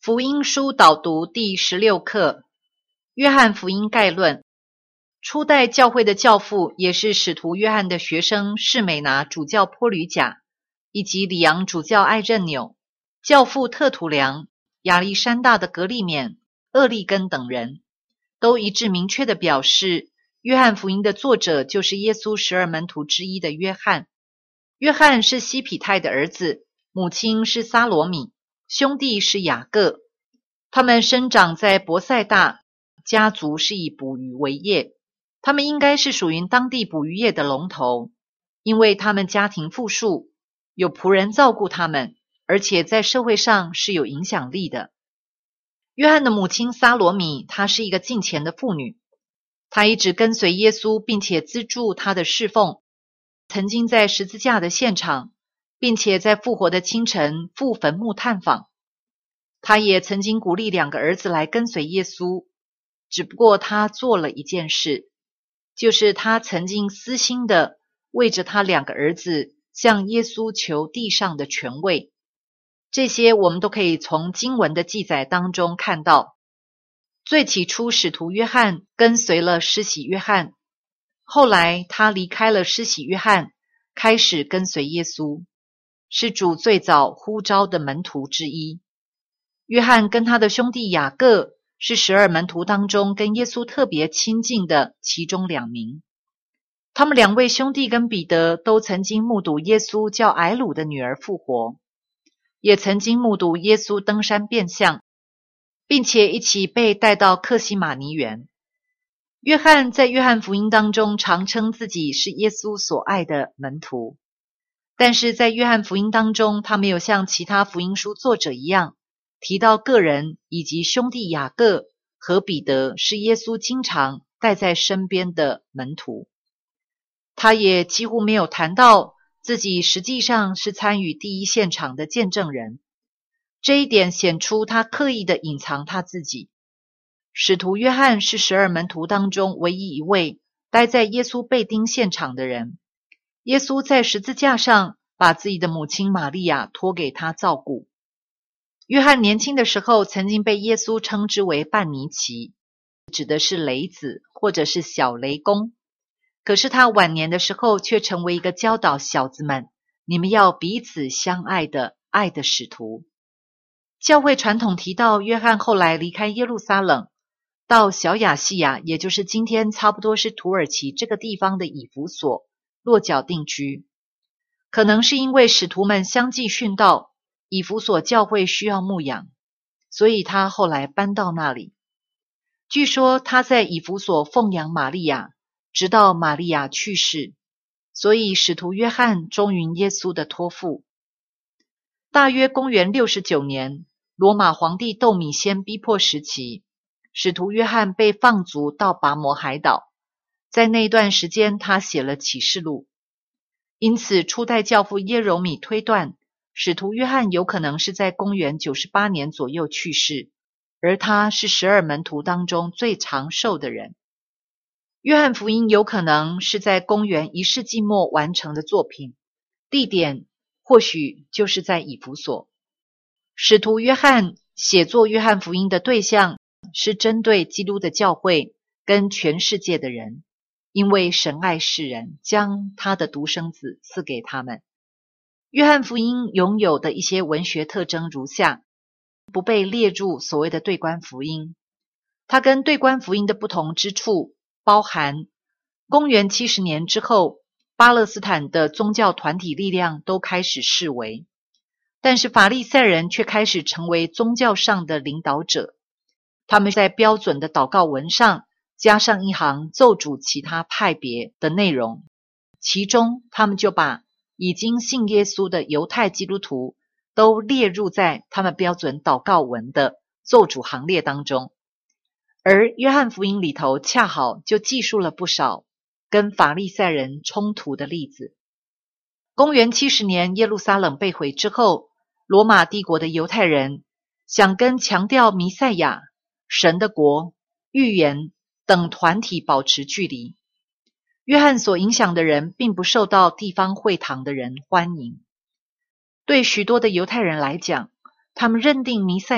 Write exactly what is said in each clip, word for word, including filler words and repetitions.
福音书导读第十六课，约翰福音概论。初代教会的教父，也是使徒约翰的学生士美拿主教坡吕贾，以及里昂主教艾任纽、教父特土良、亚历山大的格利勉、厄利根等人，都一致明确地表示，约翰福音的作者就是耶稣十二门徒之一的约翰。约翰是西庇太的儿子，母亲是撒罗米，兄弟是雅各。他们生长在伯赛大，家族是以捕鱼为业。他们应该是属于当地捕鱼业的龙头，因为他们家庭富庶，有仆人照顾他们，而且在社会上是有影响力的。约翰的母亲撒罗米，她是一个敬虔的妇女，她一直跟随耶稣，并且资助他的侍奉，曾经在十字架的现场，并且在复活的清晨赴坟墓探访。他也曾经鼓励两个儿子来跟随耶稣，只不过他做了一件事，就是他曾经私心的为着他两个儿子向耶稣求地上的权位。这些我们都可以从经文的记载当中看到。最起初使徒约翰跟随了施洗约翰，后来他离开了施洗约翰，开始跟随耶稣，是主最早呼召的门徒之一。约翰跟他的兄弟雅各是十二门徒当中跟耶稣特别亲近的其中两名。他们两位兄弟跟彼得都曾经目睹耶稣叫睚鲁的女儿复活，也曾经目睹耶稣登山变相，并且一起被带到客西马尼园。约翰在约翰福音当中常称自己是耶稣所爱的门徒，但是在约翰福音当中，他没有像其他福音书作者一样提到个人以及兄弟雅各和彼得是耶稣经常带在身边的门徒。他也几乎没有谈到自己实际上是参与第一现场的见证人，这一点显出他刻意的隐藏他自己。使徒约翰是十二门徒当中唯一一位待在耶稣被钉现场的人。耶稣在十字架上把自己的母亲玛利亚托给他照顾。约翰年轻的时候曾经被耶稣称之为半尼奇，指的是雷子或者是小雷公。可是他晚年的时候却成为一个教导小子们，你们要彼此相爱的爱的使徒。教会传统提到约翰后来离开耶路撒冷，到小亚细亚，也就是今天差不多是土耳其这个地方的以弗所落脚定居。可能是因为使徒们相继殉道，以弗所教会需要牧养，所以他后来搬到那里。据说他在以弗所奉养玛利亚，直到玛利亚去世，所以使徒约翰忠于耶稣的托付。大约公元六十九年，罗马皇帝窦米先逼迫时期，使徒约翰被放逐到拔摩海岛，在那段时间他写了启示录。因此初代教父耶柔米推断，使徒约翰有可能是在公元九十八年左右去世，而他是十二门徒当中最长寿的人。约翰福音有可能是在公元一世纪末完成的作品，地点或许就是在以弗所。使徒约翰写作约翰福音的对象是针对基督的教会跟全世界的人，因为神爱世人，将他的独生子赐给他们。约翰福音拥有的一些文学特征如下，不被列入所谓的对观福音。它跟对观福音的不同之处包含公元七十年之后，巴勒斯坦的宗教团体力量都开始式微，但是法利赛人却开始成为宗教上的领导者。他们在标准的祷告文上加上一行咒诅其他派别的内容，其中他们就把已经信耶稣的犹太基督徒都列入在他们标准祷告文的咒诅行列当中。而约翰福音里头恰好就记述了不少跟法利赛人冲突的例子。公元七十年耶路撒冷被毁之后，罗马帝国的犹太人想跟强调弥赛亚、神的国、预言等团体保持距离。约翰所影响的人并不受到地方会堂的人欢迎。对许多的犹太人来讲，他们认定弥赛亚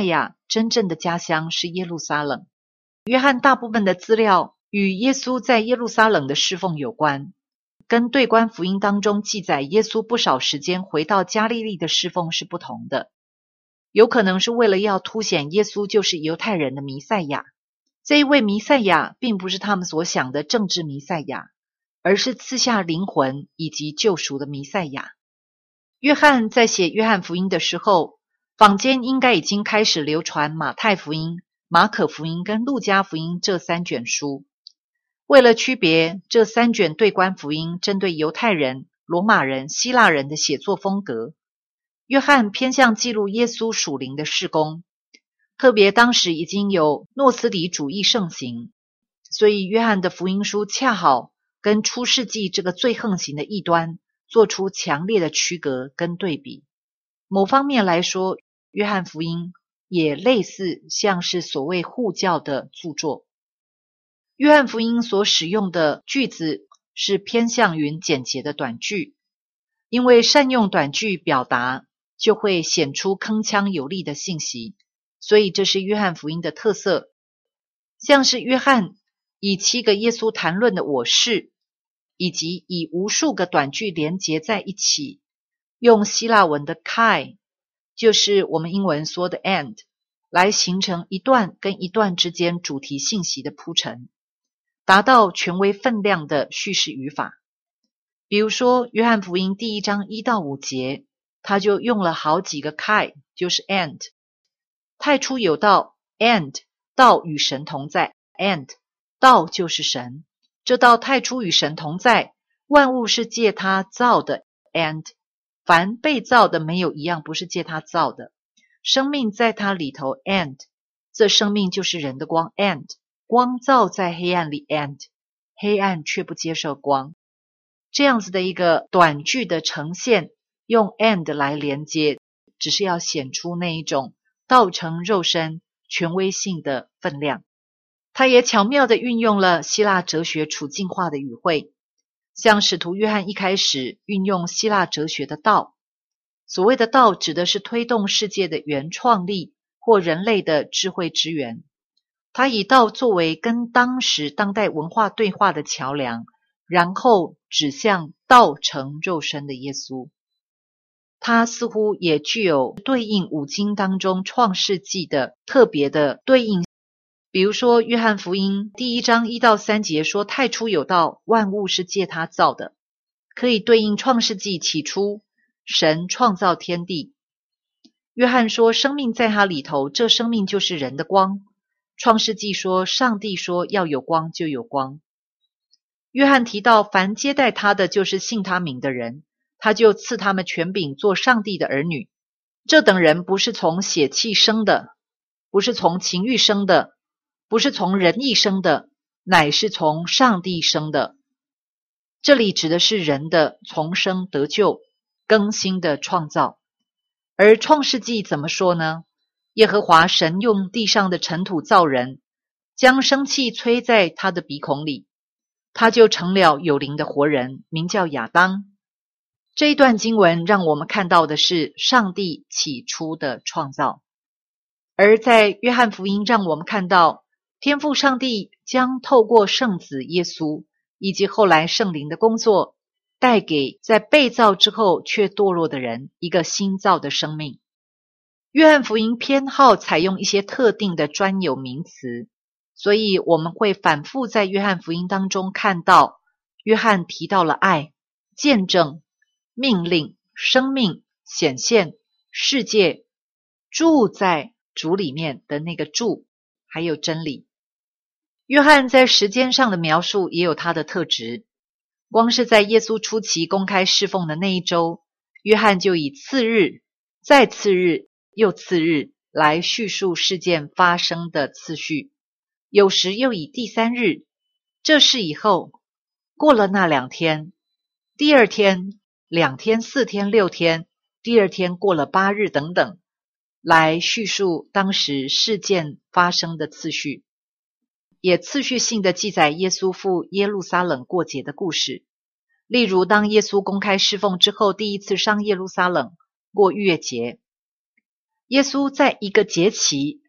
真正的家乡是耶路撒冷。约翰大部分的资料与耶稣在耶路撒冷的侍奉有关，跟对观福音当中记载耶稣不少时间回到加利利的侍奉是不同的。有可能是为了要凸显耶稣就是犹太人的弥赛亚。这一位弥赛亚并不是他们所想的政治弥赛亚，而是赐下灵魂以及救赎的弥赛亚。约翰在写约翰福音的时候，坊间应该已经开始流传马太福音、马可福音跟路加福音这三卷书。为了区别这三卷对观福音针对犹太人、罗马人、希腊人的写作风格，约翰偏向记录耶稣属灵的事工。特别当时已经有诺斯底主义盛行，所以约翰的福音书恰好跟出世纪这个最横行的异端做出强烈的区隔跟对比。某方面来说，约翰福音也类似像是所谓护教的著作。约翰福音所使用的句子是偏向于简洁的短句，因为善用短句表达就会显出铿锵有力的信息，所以这是约翰福音的特色。像是约翰以七个耶稣谈论的我是，以及以无数个短句连结在一起，用希腊文的 kai， 就是我们英文说的 and， 来形成一段跟一段之间主题信息的铺陈，达到权威分量的叙事语法。比如说约翰福音第一章一到五节，他就用了好几个 kai， 就是 and。 太初有道 and 道与神同在 and 道就是神，这道太初与神同在，万物是借他造的 and 凡被造的没有一样不是借他造的，生命在他里头 and 这生命就是人的光 and 光照在黑暗里 and 黑暗却不接受光。这样子的一个短句的呈现，用 and 来连接，只是要显出那一种道成肉身权威性的分量。他也巧妙地运用了希腊哲学处境化的语汇，像使徒约翰一开始运用希腊哲学的道。所谓的道指的是推动世界的原创力或人类的智慧之源。他以道作为跟当时当代文化对话的桥梁，然后指向道成肉身的耶稣。它似乎也具有对应五经当中创世纪的特别的对应。比如说约翰福音第一章一到三节说太初有道，万物是借他造的，可以对应创世纪起初神创造天地。约翰说生命在他里头，这生命就是人的光。创世纪说上帝说要有光就有光。约翰提到凡接待他的就是信他名的人，他就赐他们权柄做上帝的儿女。这等人不是从血气生的，不是从情欲生的，不是从人意生的，乃是从上帝生的。这里指的是人的重生得救、更新的创造。而创世纪怎么说呢？耶和华神用地上的尘土造人，将生气吹在他的鼻孔里，他就成了有灵的活人，名叫亚当。这一段经文让我们看到的是上帝起初的创造。而在约翰福音让我们看到天父上帝将透过圣子耶稣以及后来圣灵的工作，带给在被造之后却堕落的人一个新造的生命。约翰福音偏好采用一些特定的专有名词，所以我们会反复在约翰福音当中看到约翰提到了爱、见证、命令、生命、显现、世界、住在主里面的那个住，还有真理。约翰在时间上的描述也有他的特质。光是在耶稣初期公开侍奉的那一周，约翰就以次日、再次日、又次日来叙述事件发生的次序，有时又以第三日，这事以后，过了那两天，第二天、两天、四天、六天，第二天过了八日等等，来叙述当时事件发生的次序，也次序性的记载耶稣赴耶路撒冷过节的故事。例如当耶稣公开侍奉之后，第一次上耶路撒冷过逾越节，耶稣在一个节期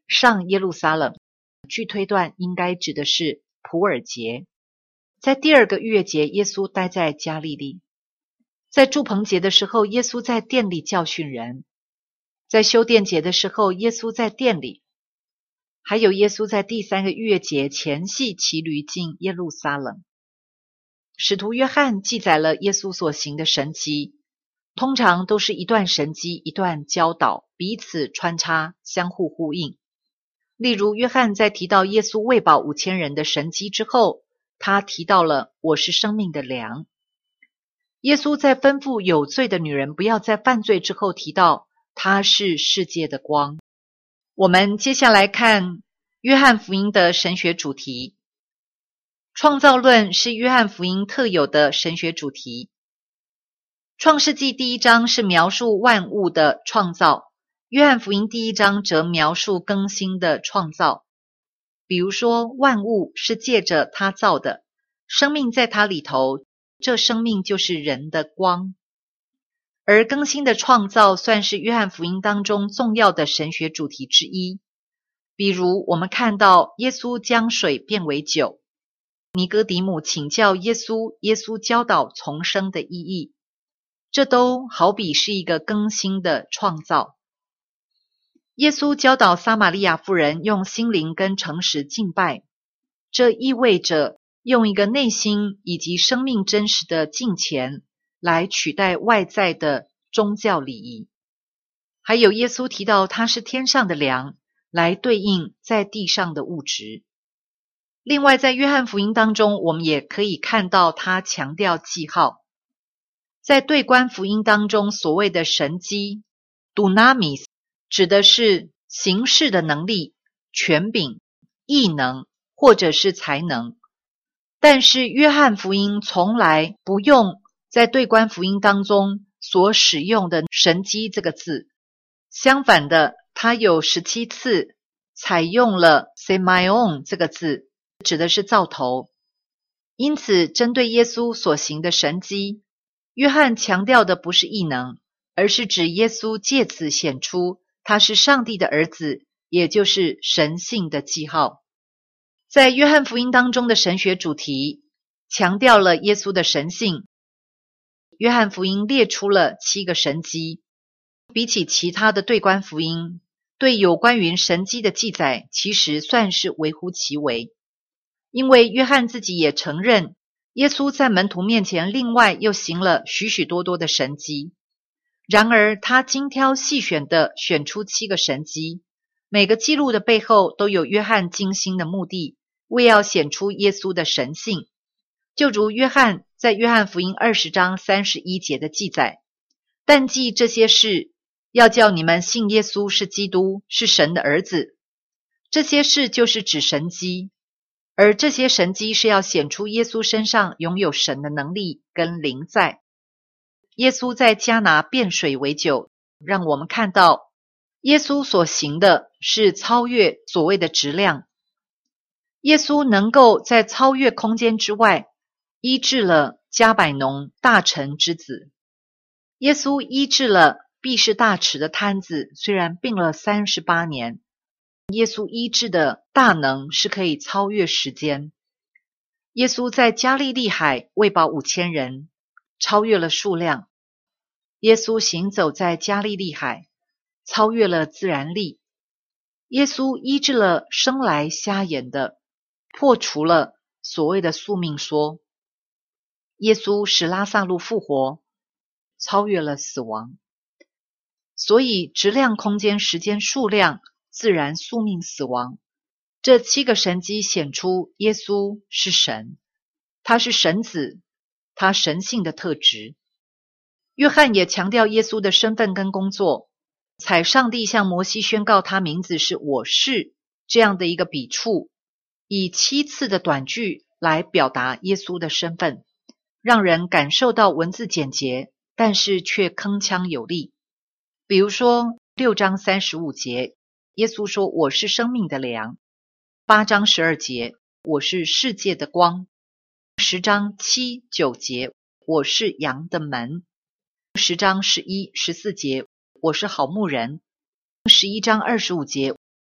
上耶路撒冷，据推断应该指的是普尔节。在第二个逾越节，耶稣待在加利利。在住棚节的时候，耶稣在殿里教训人；在修殿节的时候，耶稣在殿里；还有耶稣在第三个逾越节前夕骑驴进耶路撒冷。使徒约翰记载了耶稣所行的神迹，通常都是一段神迹一段教导，彼此穿插，相互呼应。例如约翰在提到耶稣喂饱五千人的神迹之后，他提到了我是生命的粮。耶稣在吩咐有罪的女人不要再犯罪之后，提到他是世界的光。我们接下来看约翰福音的神学主题。创造论是约翰福音特有的神学主题。创世纪第一章是描述万物的创造，约翰福音第一章则描述更新的创造。比如说，万物是借着他造的，生命在他里头，这生命就是人的光。而更新的创造算是约翰福音当中重要的神学主题之一。比如我们看到耶稣将水变为酒，尼哥底母请教耶稣，耶稣教导重生的意义，这都好比是一个更新的创造。耶稣教导撒玛利亚妇人用心灵跟诚实敬拜，这意味着用一个内心以及生命真实的敬虔来取代外在的宗教礼仪。还有耶稣提到他是天上的粮，来对应在地上的物质。另外在约翰福音当中，我们也可以看到他强调记号。在对观福音当中，所谓的神迹 dunamis 指的是行事的能力、权柄、异能或者是才能。但是约翰福音从来不用在对观福音当中所使用的神迹这个字，相反的，他有十七次采用了 semaion 这个字，指的是兆头。因此针对耶稣所行的神迹，约翰强调的不是异能，而是指耶稣借此显出他是上帝的儿子，也就是神性的记号。在约翰福音当中的神学主题强调了耶稣的神性。约翰福音列出了七个神迹，比起其他的对观福音，对有关于神迹的记载其实算是微乎其微。因为约翰自己也承认，耶稣在门徒面前另外又行了许许多多的神迹。然而他精挑细选的选出七个神迹，每个记录的背后都有约翰精心的目的，为要显出耶稣的神性。就如约翰在约翰福音二十章三十一节的记载，但记这些事，要叫你们信耶稣是基督，是神的儿子。这些事就是指神迹，而这些神迹是要显出耶稣身上拥有神的能力跟灵在。耶稣在迦拿变水为酒，让我们看到耶稣所行的是超越所谓的质量。耶稣能够在超越空间之外，医治了加百农大臣之子。耶稣医治了毕士大池的摊子，虽然病了三十八年，耶稣医治的大能是可以超越时间。耶稣在加利利海喂饱五千人，超越了数量。耶稣行走在加利利海，超越了自然力。耶稣医治了生来瞎眼的，破除了所谓的宿命说。耶稣使拉撒路复活，超越了死亡。所以质量、空间、时间、数量、自然、宿命、死亡，这七个神迹显出耶稣是神，他是神子，他神性的特质。约翰也强调耶稣的身份跟工作，采上帝向摩西宣告他名字是我是这样的一个笔触，以七次的短句来表达耶稣的身份，让人感受到文字简洁，但是却铿锵有力。比如说六章三十五节，耶稣说我是生命的粮；八章十二节，我是世界的光；十章七九节，我是羊的门；十章十一十四节，我是好牧人；十一章二十五节，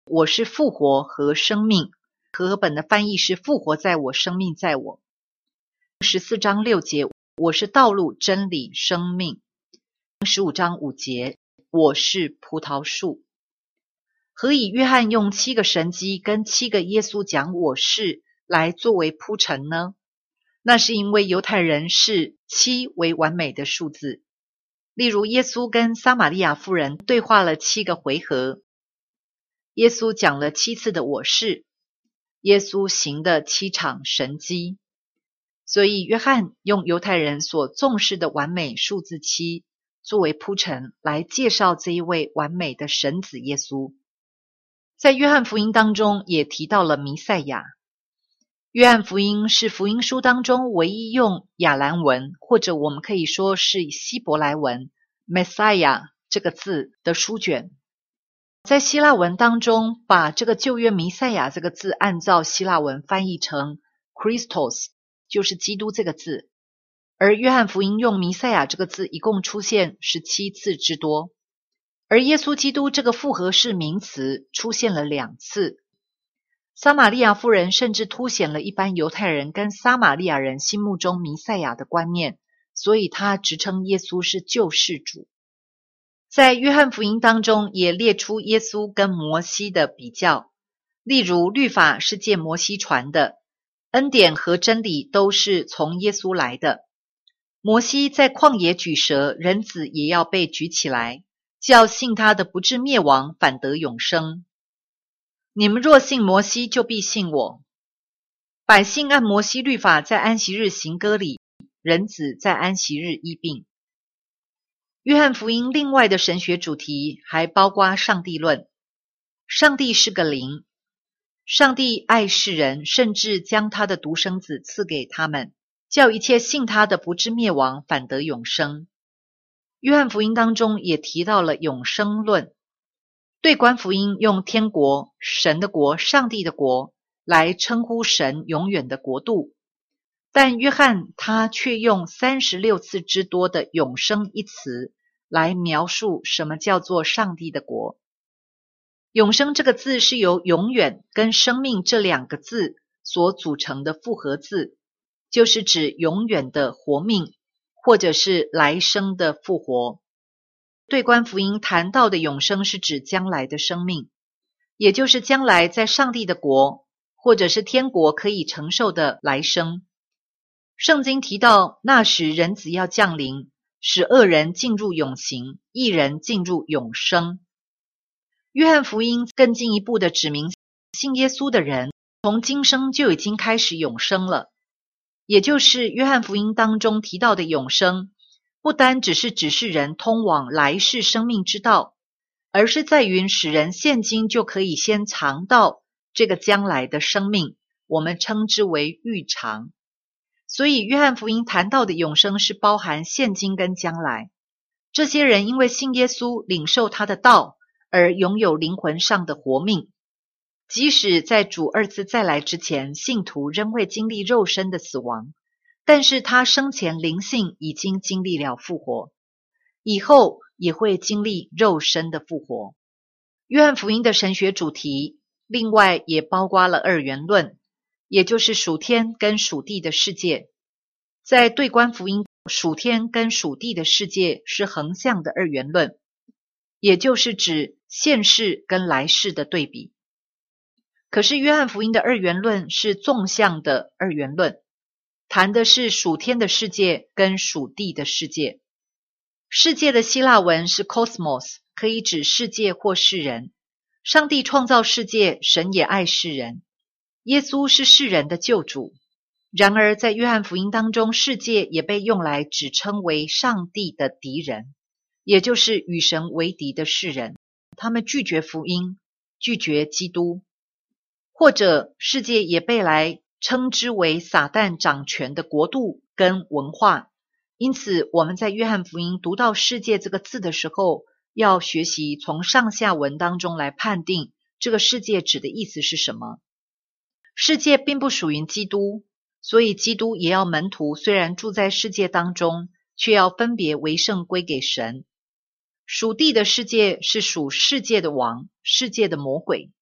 我是复活和生命，和合本的翻译是复活在我，生命在我。十四章六节，我是道路、真理、生命。十五章五节，我是葡萄树。何以约翰用七个神迹跟七个耶稣讲我是来作为铺陈呢？那是因为犹太人视七为完美的数字。例如耶稣跟撒玛利亚妇人对话了七个回合，耶稣讲了七次的我是，耶稣行的七场神迹。所以约翰用犹太人所重视的完美数字七作为铺陈，来介绍这一位完美的神子耶稣。在约翰福音当中也提到了弥赛亚。约翰福音是福音书当中唯一用亚兰文，或者我们可以说是希伯来文 Messiah 这个字的书卷。在希腊文当中，把这个旧约弥赛亚这个字按照希腊文翻译成 Christos， 就是基督这个字。而约翰福音用弥赛亚这个字一共出现十七次之多，而耶稣基督这个复合式名词出现了两次。撒玛利亚妇人甚至凸显了一般犹太人跟撒玛利亚人心目中弥赛亚的观念，所以他直称耶稣是救世主。在约翰福音当中也列出耶稣跟摩西的比较，例如律法是借摩西传的，恩典和真理都是从耶稣来的。摩西在旷野举蛇，人子也要被举起来，叫信他的不至灭亡，反得永生。你们若信摩西，就必信我。百姓按摩西律法在安息日行割礼，人子在安息日医病。约翰福音另外的神学主题还包括上帝论。上帝是个灵，上帝爱世人，甚至将他的独生子赐给他们，叫一切信他的不至灭亡，反得永生。约翰福音当中也提到了永生论。对观福音用天国、神的国、上帝的国来称呼神永远的国度，但约翰他却用三十六次之多的永生一词来描述什么叫做上帝的国。永生这个字是由永远跟生命这两个字所组成的复合字，就是指永远的活命，或者是来生的复活。对观福音谈到的永生是指将来的生命，也就是将来在上帝的国或者是天国可以承受的来生。圣经提到那时人子要降临，使恶人进入永刑，义人进入永生。约翰福音更进一步的指明，信耶稣的人从今生就已经开始永生了，也就是约翰福音当中提到的永生不单只是指示人通往来世生命之道，而是在于使人现今就可以先尝到这个将来的生命，我们称之为预尝。所以约翰福音谈到的永生是包含现今跟将来。这些人因为信耶稣，领受他的道，而拥有灵魂上的活命。即使在主二次再来之前，信徒仍会经历肉身的死亡，但是他生前灵性已经经历了复活，以后也会经历肉身的复活。约翰福音的神学主题另外也包括了二元论，也就是属天跟属地的世界。在对观福音，属天跟属地的世界是横向的二元论，也就是指现世跟来世的对比。可是约翰福音的二元论是纵向的二元论，谈的是属天的世界跟属地的世界。世界的希腊文是 cosmos， 可以指世界或世人。上帝创造世界，神也爱世人。耶稣是世人的救主。然而在约翰福音当中，世界也被用来指称为上帝的敌人，也就是与神为敌的世人。他们拒绝福音，拒绝基督。或者世界也被来称之为撒旦掌权的国度跟文化。因此我们在约翰福音读到世界这个字的时候，要学习从上下文当中来判定这个世界指的意思是什么。世界并不属于基督，所以基督也要门徒虽然住在世界当中，却要分别为圣归给神。属地的世界是属世界的王，世界的魔鬼。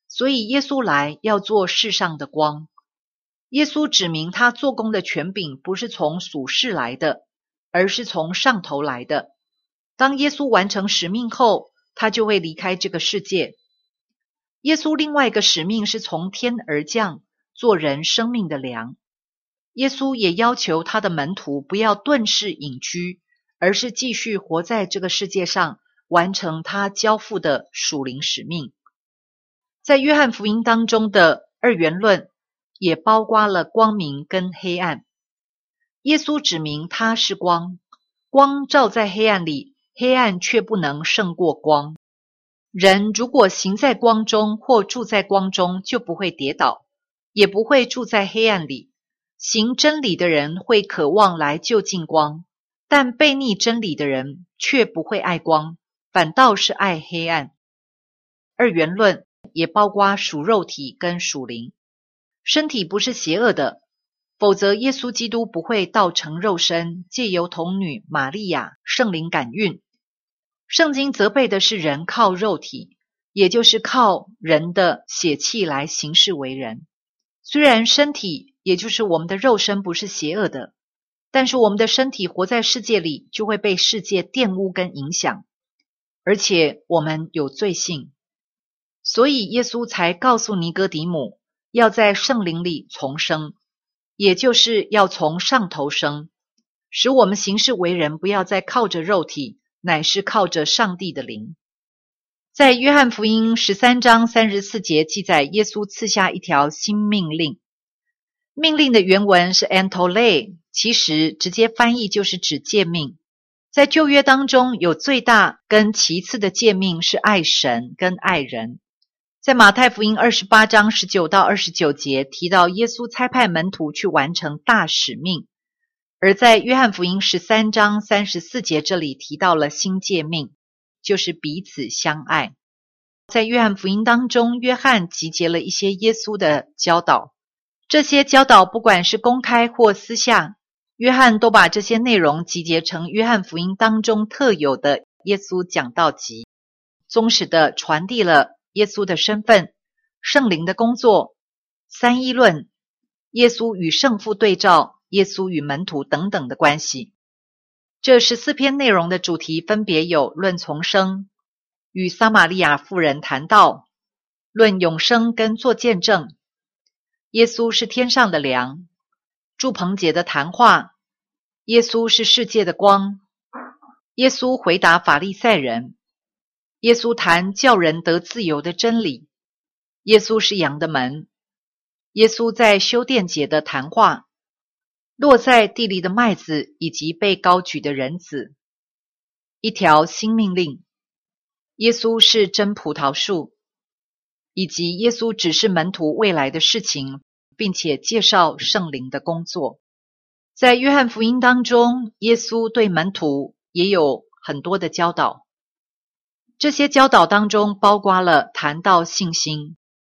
所以耶稣来要做世上的光。耶稣指明他做工的权柄不是从属世来的，而是从上头来的。当耶稣完成使命后，他就会离开这个世界。耶稣另外一个使命是从天而降，做人生命的粮。耶稣也要求他的门徒不要顿世隐居，而是继续活在这个世界上，完成他交付的属灵使命。在约翰福音当中的二元论也包括了光明跟黑暗。耶稣指明他是光，光照在黑暗里，黑暗却不能胜过光。人如果行在光中或住在光中，就不会跌倒，也不会住在黑暗里。行真理的人会渴望来就近光，但悖逆真理的人却不会爱光，反倒是爱黑暗。二元论也包括属肉体跟属灵。身体不是邪恶的，否则耶稣基督不会道成肉身，借由童女玛利亚圣灵感孕。圣经责备的是人靠肉体，也就是靠人的血气来行事为人。虽然身体也就是我们的肉身不是邪恶的，但是我们的身体活在世界里，就会被世界玷污跟影响，而且我们有罪性。所以耶稣才告诉尼哥底母，要在圣灵里重生，也就是要从上头生，使我们行事为人不要再靠着肉体，乃是靠着上帝的灵。在约翰福音十三章三十四节记载，耶稣赐下一条新命令。命令的原文是 entole， 其实直接翻译就是指诫命。在旧约当中，有最大跟其次的诫命是爱神跟爱人。在马太福音二十八章十九到二十九节提到耶稣差派门徒去完成大使命，而在约翰福音十三章三十四节这里提到了新诫命，就是彼此相爱。在约翰福音当中，约翰集结了一些耶稣的教导，这些教导不管是公开或私下，约翰都把这些内容集结成约翰福音当中特有的耶稣讲道集，忠实地传递了耶稣的身份、圣灵的工作、三一论、耶稣与圣父对照、耶稣与门徒等等的关系。这十四篇内容的主题分别有论重生、与撒玛利亚妇人谈道、论永生跟做见证、耶稣是天上的粮、住棚节的谈话、耶稣是世界的光、耶稣回答法利赛人、耶稣谈叫人得自由的真理、耶稣是羊的门、耶稣在修殿节的谈话、落在地里的麦子以及被高举的人子、一条新命令、耶稣是真葡萄树，以及耶稣指示门徒未来的事情，并且介绍圣灵的工作。在约翰福音当中，耶稣对门徒也有很多的教导，这些教导当中包括了谈到信心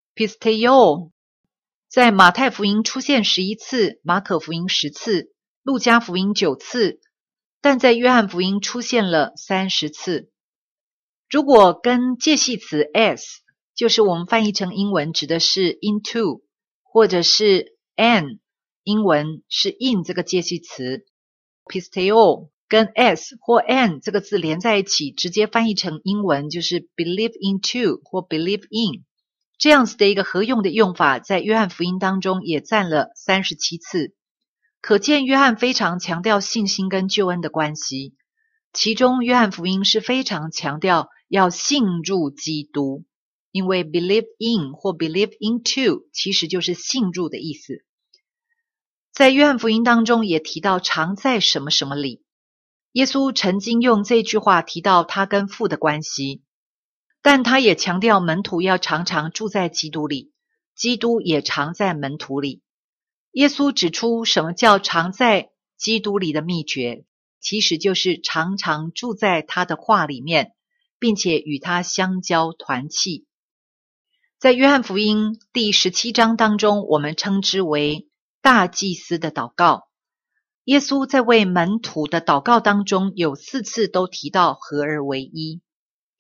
Pisteo， 在马太福音出现十一次，马可福音十次，路加福音九次，但在约翰福音出现了三十次。如果跟介系词 as， 就是我们翻译成英文指的是 into， 或者是 an， 英文是 in 这个介系词 Pisteo 跟 as 或 an 这个字连在一起，直接翻译成英文就是 believe into 或 believe in， 这样子的一个合用的用法在约翰福音当中也占了三十七次。可见约翰非常强调信心跟救恩的关系，其中约翰福音是非常强调要信入基督，因为 believe in 或 believe into 其实就是信入的意思。在约翰福音当中也提到常在什么什么里，耶稣曾经用这句话提到他跟父的关系，但他也强调门徒要常常住在基督里，基督也常在门徒里。耶稣指出什么叫常在基督里的秘诀，其实就是常常住在他的话里面，并且与他相交团契。在约翰福音第十七章当中，我们称之为大祭司的祷告。耶稣在为门徒的祷告当中有四次都提到合而为一。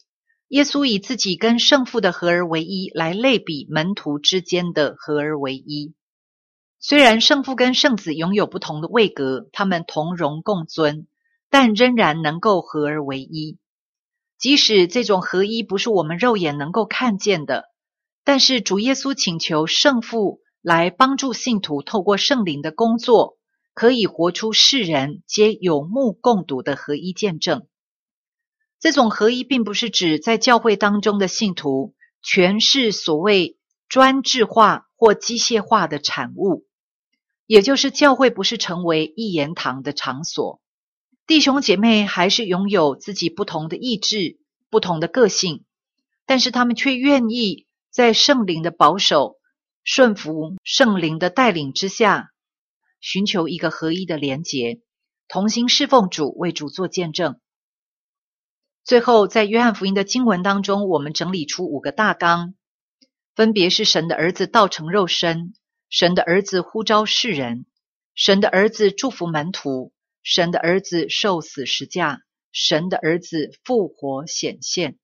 耶稣以自己跟圣父的合而为一来类比门徒之间的合而为一。虽然圣父跟圣子拥有不同的位格，他们同荣共尊，但仍然能够合而为一。即使这种合一不是我们肉眼能够看见的，但是主耶稣请求圣父来帮助信徒透过圣灵的工作，可以活出世人皆有目共睹的合一见证。这种合一并不是指在教会当中的信徒全是所谓专制化或机械化的产物，也就是教会不是成为一言堂的场所。弟兄姐妹还是拥有自己不同的意志、不同的个性，但是他们却愿意在圣灵的保守、顺服圣灵的带领之下，寻求一个合一的连结，同心侍奉主，为主做见证。最后，在约翰福音的经文当中，我们整理出五个大纲，分别是神的儿子道成肉身，神的儿子呼召世人，神的儿子祝福门徒，神的儿子受死十架，神的儿子复活显现。